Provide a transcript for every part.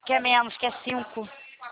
Quer menos, quer 5.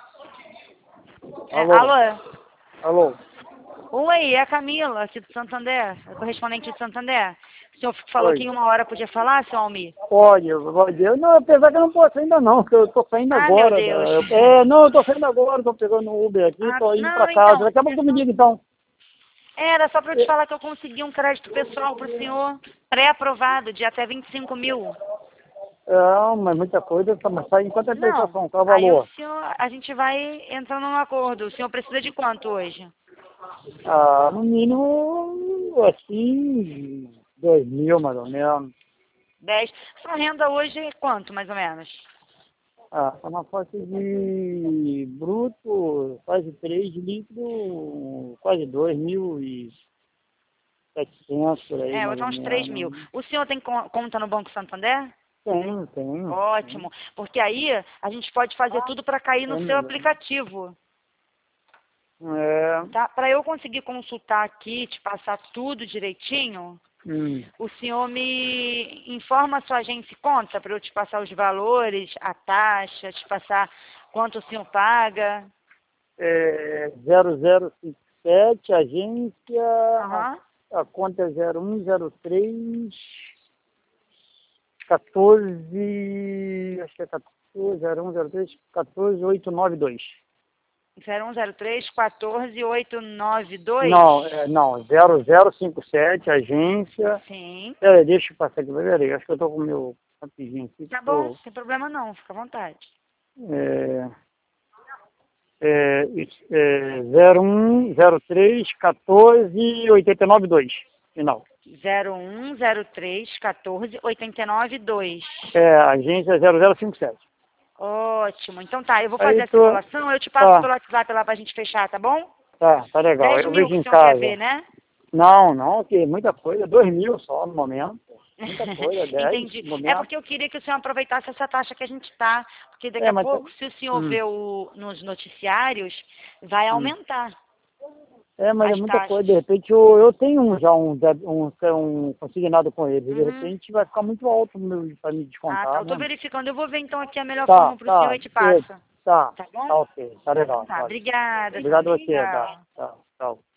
Alô? Alô? Alô? Oi, é a Camila, aqui do Santander, a correspondente de Santander. O senhor falou que Oi. em 1 hora podia falar, seu Almir? Pode. Não, apesar que eu não posso ainda não, porque eu tô saindo Ah, meu agora. Deus. Não, eu tô saindo agora, tô pegando o Uber aqui, Ah, tô indo pra não, casa. então, Daqui a pouco tu me liga então. era só para eu te É, falar que eu consegui um crédito pessoal para o senhor, pré-aprovado, de até 25 mil. mas muita coisa, mas sai em quanto é a Não, prestação? Qual é o aí o valor? senhor, a gente vai entrando num acordo. O senhor precisa de quanto hoje? No mínimo, assim, 2.000 mais ou menos. 10. Sua renda hoje é quanto, mais ou menos? Tá uma faixa de bruto, quase 3 líquido, quase 2.700 por aí, É, mais botar ou uns 3 mil. menos. O senhor tem conta no Banco Santander? Tenho. Ótimo, porque aí a gente pode fazer tudo para cair no É seu mesmo. aplicativo, É, tá? Para eu conseguir consultar aqui, te passar tudo direitinho, hum, o senhor me informa a sua agência e conta para eu te passar os valores, a taxa, te passar quanto o senhor paga. 0057, agência, Aham. a conta é 0103 14, acho que é 14, 0103 14892. 0103 14892. Não, 0057, agência. Sim. Peraí, deixa eu passar aqui, peraí, acho que eu tô com o meu rapidinho aqui, Tá bom, tô, sem problema não, fica à vontade. é, 0103 14 892, final. 0103 14 892. Agência 0057. Ótimo. Então tá, eu vou fazer Aí a tô, simulação, eu te passo tá, pelo WhatsApp lá pra gente fechar, tá bom? tá legal, 10 eu mil vejo que o em senhor quer casa. ver, né? Não, que muita coisa, 2.000 só no momento. Muita coisa, 10 Entendi. no É momento. porque eu queria que o senhor aproveitasse essa taxa que a gente tá, porque daqui a Mas pouco, se o senhor hum, ver nos noticiários, vai hum. aumentar Mas é as muita coisa, taxas. de repente eu tenho já um consignado com ele, de Uhum. repente vai ficar muito alto para me Ah, tá. descontar, Eu tô né? verificando. Eu vou ver então aqui a melhor forma pro senhor e te É, passo. tá, Tá tá bom? ok, tá Então legal, tá. ótimo. Obrigada, Obrigado a você, Camila. tá, tchau.